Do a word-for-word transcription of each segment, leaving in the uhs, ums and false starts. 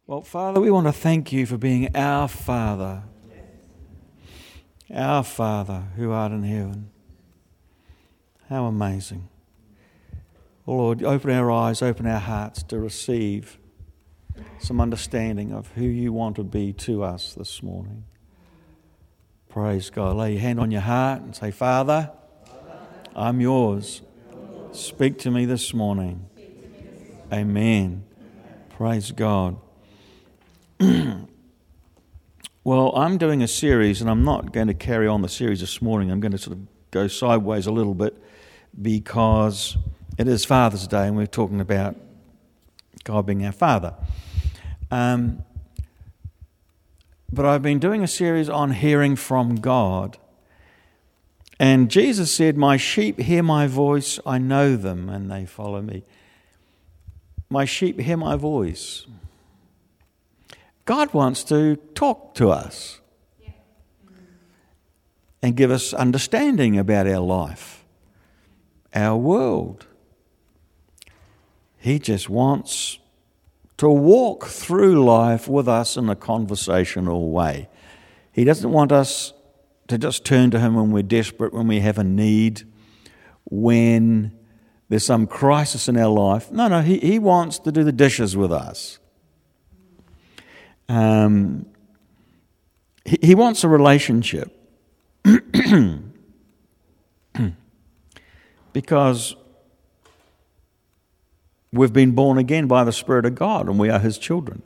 Well, Father, we want to thank you for being our Father. Our Father who art in heaven. How amazing. Oh Lord, open our eyes, open our hearts to receive some understanding of who you want to be to us this morning. Praise God. Lay your hand on your heart and say, Father, I'm yours. Speak to me this morning. Amen. Praise God. Well, I'm doing a series, and I'm not going to carry on the series this morning. I'm going to sort of go sideways a little bit because it is Father's Day, and we're talking about God being our Father. Um, but I've been doing a series on hearing from God. And Jesus said, my sheep hear my voice, I know them, and they follow me. My sheep hear my voice. God wants to talk to us and give us understanding about our life, our world. He just wants to walk through life with us in a conversational way. He doesn't want us to just turn to Him when we're desperate, when we have a need, when there's some crisis in our life. No, no, He, he wants to do the dishes with us. Um, he, he wants a relationship because we've been born again by the Spirit of God and we are His children.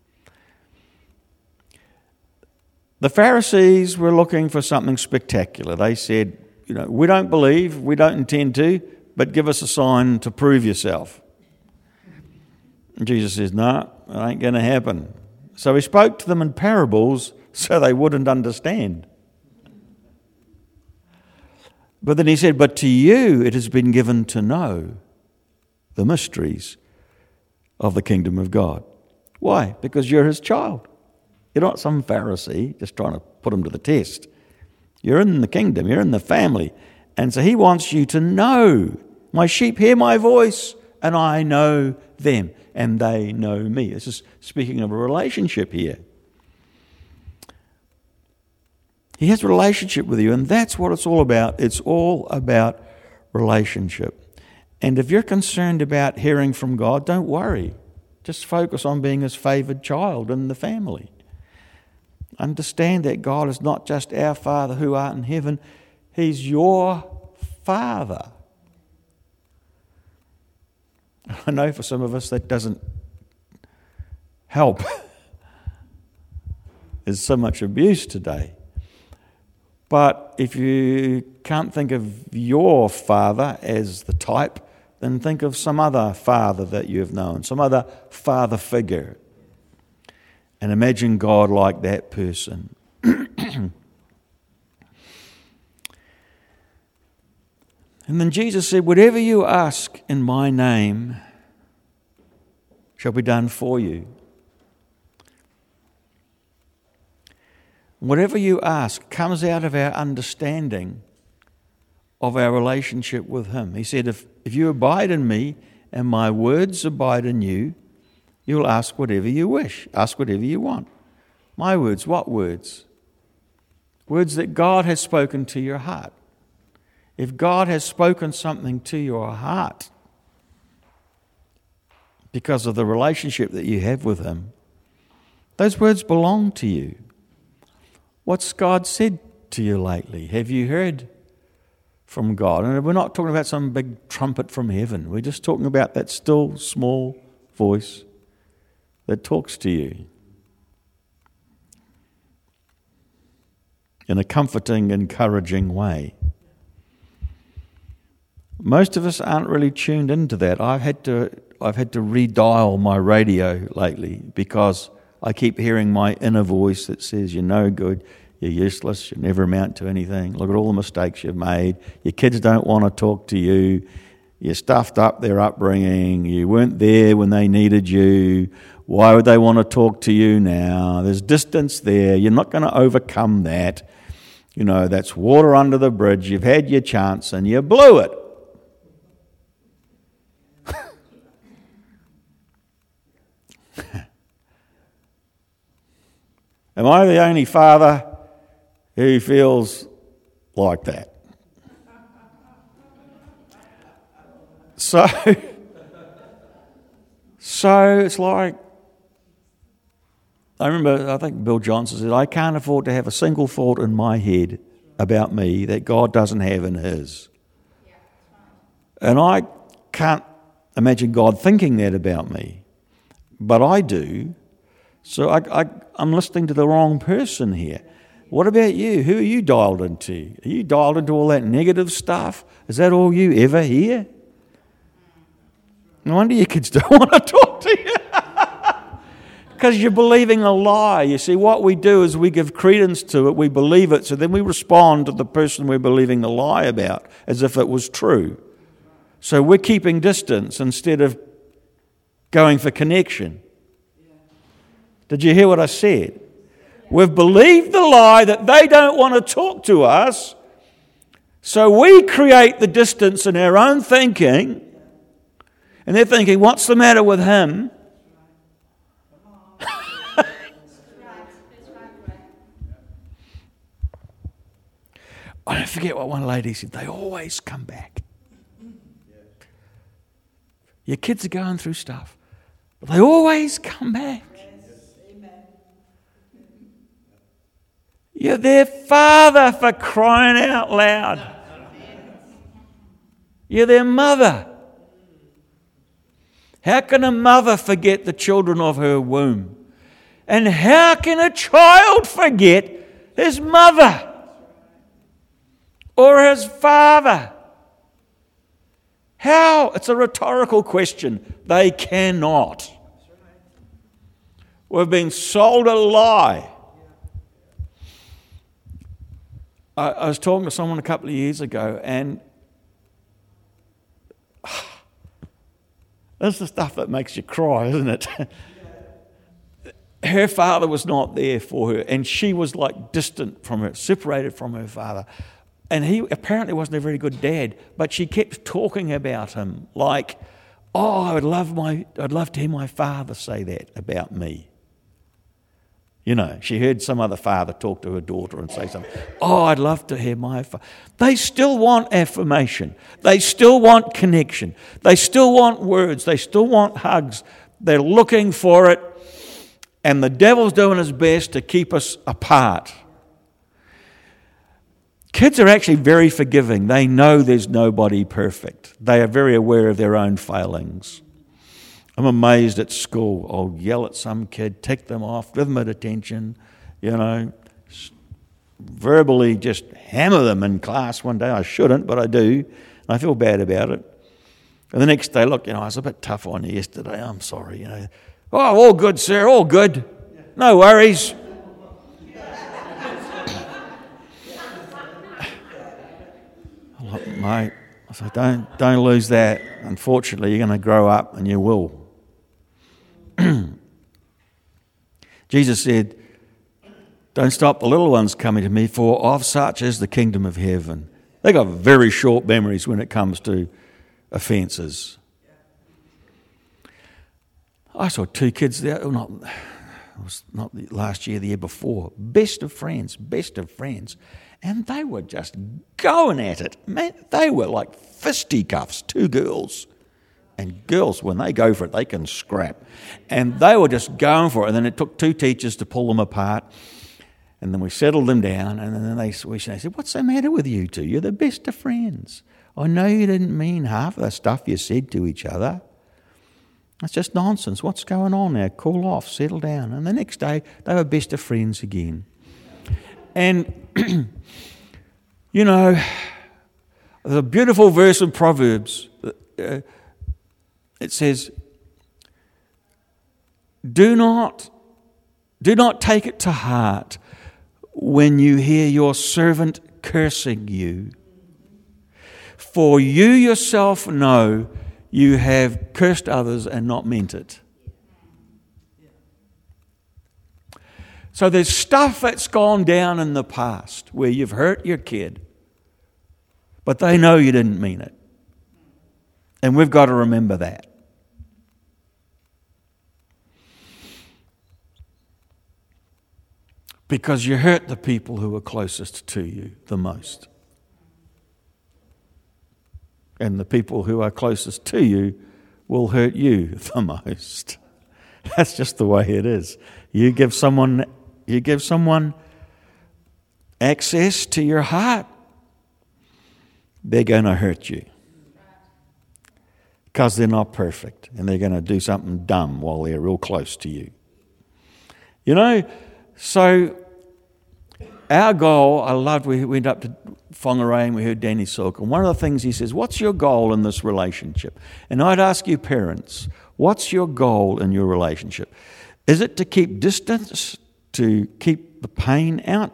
The Pharisees were looking for something spectacular. They said, you know, we don't believe, we don't intend to, but give us a sign to prove yourself. And Jesus says, no, it ain't going to happen. So He spoke to them in parables so they wouldn't understand. But then He said, but to you it has been given to know the mysteries of the kingdom of God. Why? Because you're His child. You're not some Pharisee just trying to put Him to the test. You're in the kingdom. You're in the family. And so He wants you to know. My sheep hear my voice and I know them and they know me. This is speaking of a relationship here. He has a relationship with you, and that's what it's all about. It's all about relationship. And if you're concerned about hearing from God, don't worry. Just focus on being His favoured child in the family. Understand that God is not just our Father who art in heaven. He's your Father. I know for some of us that doesn't help. There's so much abuse today. But if you can't think of your father as the type, then think of some other father that you've known, some other father figure. And imagine God like that person. And then Jesus said, whatever you ask in my name shall be done for you. Whatever you ask comes out of our understanding of our relationship with Him. He said, if, if you abide in me and my words abide in you, you'll ask whatever you wish. Ask whatever you want. My words, what words? Words that God has spoken to your heart. If God has spoken something to your heart because of the relationship that you have with Him, those words belong to you. What's God said to you lately? Have you heard from God? And we're not talking about some big trumpet from heaven. We're just talking about that still, small voice that talks to you in a comforting, encouraging way. Most of us aren't really tuned into that. I've had to I've had to redial my radio lately because I keep hearing my inner voice that says, you're no good, you're useless, you never amount to anything. Look at all the mistakes you've made. Your kids don't want to talk to you. You stuffed up their upbringing. You weren't there when they needed you. Why would they want to talk to you now? There's distance there. You're not going to overcome that. You know, that's water under the bridge. You've had your chance and you blew it. Am I the only father who feels like that? So, so it's like, I remember, I think Bill Johnson said, I can't afford to have a single thought in my head about me that God doesn't have in his. And I can't imagine God thinking that about me, but I do. So I, I, I'm listening to the wrong person here. What about you? Who are you dialed into? Are you dialed into all that negative stuff? Is that all you ever hear? No wonder your kids don't want to talk to you. Because you're believing a lie. You see, what we do is we give credence to it, we believe it, so then we respond to the person we're believing the lie about as if it was true. So we're keeping distance instead of going for connection. Did you hear what I said? We've believed the lie that they don't want to talk to us, so we create the distance in our own thinking, and they're thinking, what's the matter with him? I don't forget what one lady said, they always come back. Your kids are going through stuff, but they always come back. You're their father, for crying out loud. You're their mother. How can a mother forget the children of her womb? And how can a child forget his mother or his father? How? It's a rhetorical question. They cannot. We've been sold a lie. I, I was talking to someone a couple of years ago, and this is the stuff that makes you cry, isn't it? Her father was not there for her, and she was like distant from her, separated from her father. And he apparently wasn't a very good dad, but she kept talking about him like, oh, I would love my, I'd love to hear my father say that about me. You know, she heard some other father talk to her daughter and say something. Oh, I'd love to hear my father. They still want affirmation. They still want connection. They still want words. They still want hugs. They're looking for it. And the devil's doing his best to keep us apart. Kids are actually very forgiving. They know there's nobody perfect. They are very aware of their own failings. I'm amazed at school. I'll yell at some kid, tick them off, give them attention, you know, verbally just hammer them in class one day. I shouldn't, but I do. I feel bad about it. And the next day, look, you know, I was a bit tough on you yesterday. I'm sorry, you know. Oh, all good, sir, all good. No worries. Look, mate, I said, don't, don't lose that. Unfortunately, you're going to grow up and you will. Jesus said, don't stop the little ones coming to me, for of such is the kingdom of heaven. They got very short memories when it comes to offences. I saw two kids there, well, not, it was not the last year, the year before, best of friends, best of friends. And they were just going at it. Man, they were like fisticuffs, two girls. And girls, when they go for it, they can scrap. And they were just going for it. And then it took two teachers to pull them apart. And then we settled them down. And then they, we said, what's the matter with you two? You're the best of friends. I know you didn't mean half of the stuff you said to each other. That's just nonsense. What's going on now? Cool off, settle down. And the next day, they were best of friends again. And, you know, there's a beautiful verse in Proverbs. Uh, it says, do not, do not take it to heart when you hear your servant cursing you. For you yourself know you have cursed others and not meant it. So there's stuff that's gone down in the past where you've hurt your kid, but they know you didn't mean it. And we've got to remember that. because you hurt the people who are closest to you the most. And the people who are closest to you will hurt you the most. That's just the way it is. You give someone, you give someone access to your heart, they're going to hurt you. Because they're not perfect, and they're going to do something dumb while they're real close to you. You know, so our goal, I loved, we went up to Whangarei and we heard Danny Silk, and one of the things he says, what's your goal in this relationship? And I'd ask you parents, what's your goal in your relationship? Is it to keep distance, to keep the pain out?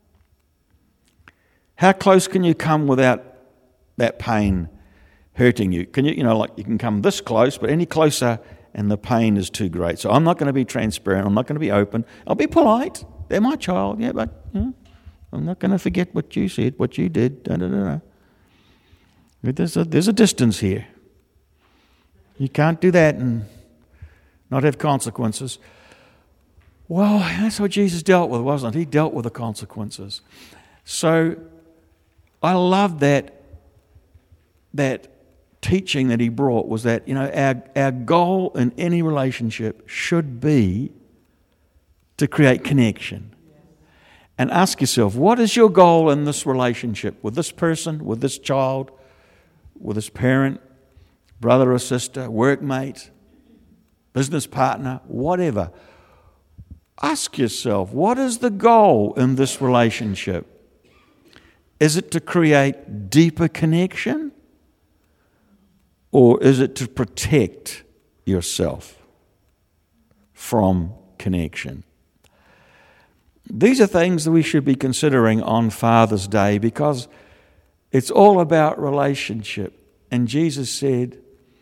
How close can you come without that pain hurting you? Can you, you know, like you can come this close, but any closer and the pain is too great. So I'm not going to be transparent. I'm not going to be open. I'll be polite. They're my child, yeah, but you know, I'm not going to forget what you said, what you did. Da, da, da, da. There's a, there's a distance here. You can't do that and not have consequences. Well, that's what Jesus dealt with, wasn't it? He dealt with the consequences. So I love that that teaching that he brought was that, you know, our, our goal in any relationship should be to create connection. And ask yourself, what is your goal in this relationship with this person, with this child, with this parent, brother or sister, workmate, business partner, whatever? Ask yourself, what is the goal in this relationship? Is it to create deeper connection? Or is it to protect yourself from connection? These are things that we should be considering on Father's Day because it's all about relationship. And Jesus said,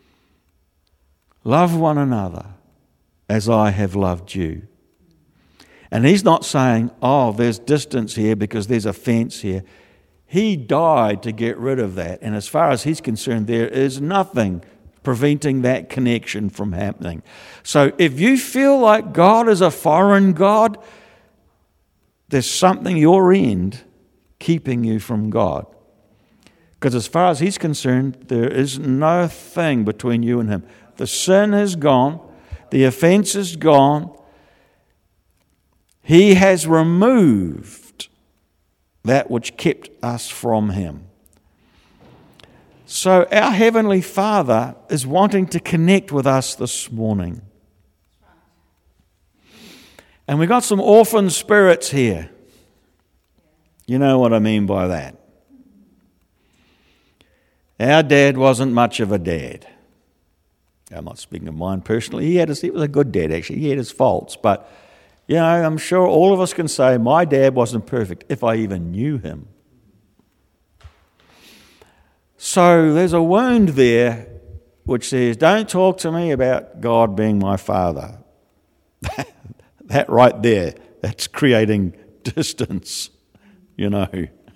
love one another as I have loved you. And he's not saying, oh, there's distance here because there's a fence here. He died to get rid of that. And as far as he's concerned, there is nothing preventing that connection from happening. So if you feel like God is a foreign God, there's something your end keeping you from God. Because as far as he's concerned, there is no thing between you and him. The sin is gone. The offense is gone. He has removed that which kept us from him. So our Heavenly Father is wanting to connect with us this morning. And we've got some orphan spirits here. You know what I mean by that. Our dad wasn't much of a dad. I'm not speaking of mine personally. He had his, he was a good dad, actually. He had his faults, but you know, I'm sure all of us can say, my dad wasn't perfect, if I even knew him. So there's a wound there which says, don't talk to me about God being my father. That right there, that's creating distance, you know.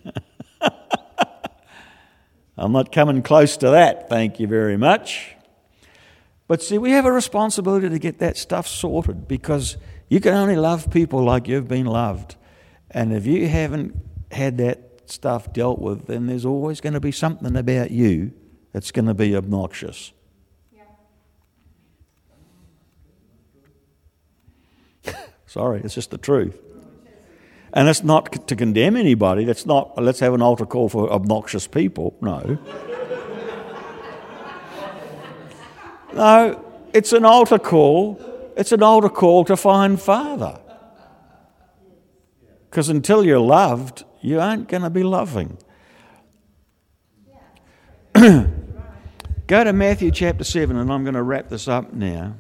I'm not coming close to that, thank you very much. But see, we have a responsibility to get that stuff sorted because you can only love people like you've been loved. And if you haven't had that stuff dealt with, then there's always going to be something about you that's going to be obnoxious. Yeah. Sorry, it's just the truth. And it's not to condemn anybody. That's not, let's have an altar call for obnoxious people. No. No, it's an altar call. It's an altar call to find Father. Because until you're loved, you aren't going to be loving. Go to Matthew chapter seven, and I'm going to wrap this up now.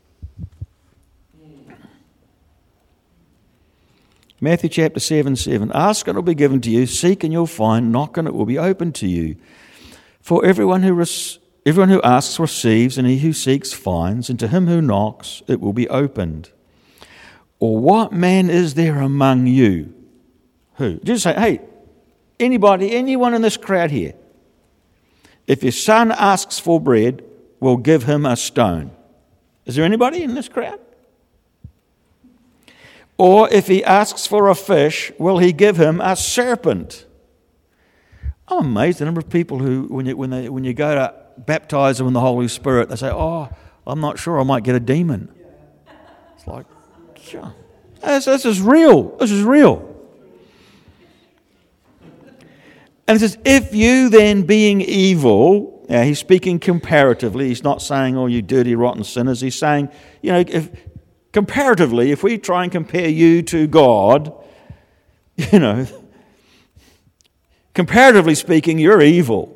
Matthew chapter seven, seven. Ask and it will be given to you. Seek and you'll find. Knock and it will be opened to you. For everyone who receives, Everyone who asks receives, and he who seeks finds, and to him who knocks it will be opened. Or what man is there among you? Who? Just say, hey, anybody, anyone in this crowd here, if your son asks for bread, we'll give him a stone. Is there anybody in this crowd? Or if he asks for a fish, will he give him a serpent? I'm amazed at the number of people who, when you, when they, when you go to baptize them in the Holy Spirit, they say, oh, I'm not sure, I might get a demon. It's like, sure. This, this is real. This is real. And it says, if you then being evil, now he's speaking comparatively, he's not saying, oh, you dirty, rotten sinners. He's saying, you know, if comparatively, if we try and compare you to God, you know, comparatively speaking, you're evil.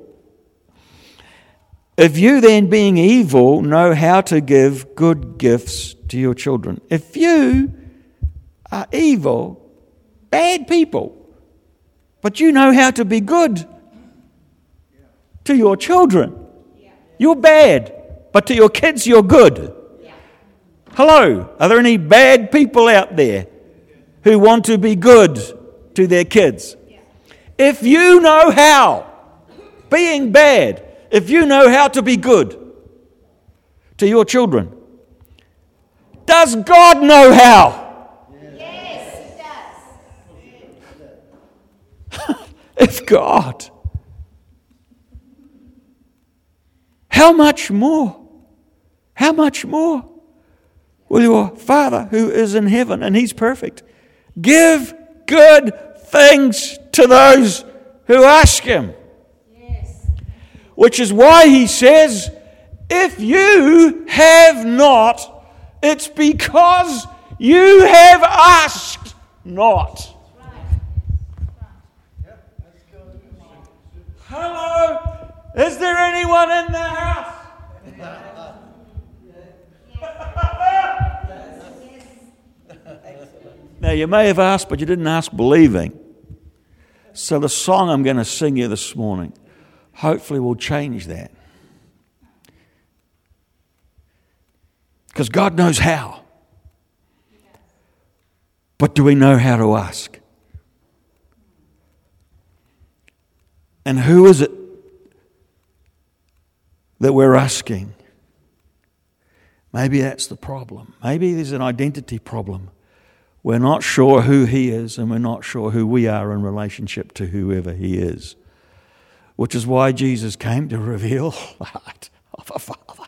If you then being evil know how to give good gifts to your children. If you are evil, bad people, but you know how to be good to your children. You're bad, but to your kids you're good. Hello, are there any bad people out there who want to be good to their kids? If you know how, being bad, if you know how to be good to your children, does God know how? Yes, He does. If God, how much more? How much more will your Father who is in heaven, and He's perfect, give good things to those who ask Him? Yes. Which is why He says, if you have not, it's because you have asked not. Hello? Is there anyone in the house? Now, you may have asked, but you didn't ask believing. So the song I'm going to sing you this morning hopefully will change that. Because God knows how. But do we know how to ask? And who is it that we're asking? Maybe that's the problem. Maybe there's an identity problem. We're not sure who He is, and we're not sure who we are in relationship to whoever He is. Which is why Jesus came to reveal the heart of a Father.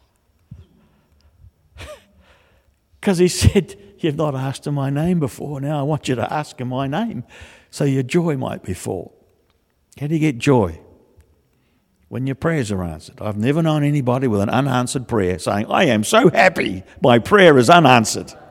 Because He said, you've not asked Him my name before. Now I want you to ask Him my name so your joy might be full. How do you get joy? When your prayers are answered. I've never known anybody with an unanswered prayer saying, I am so happy my prayer is unanswered.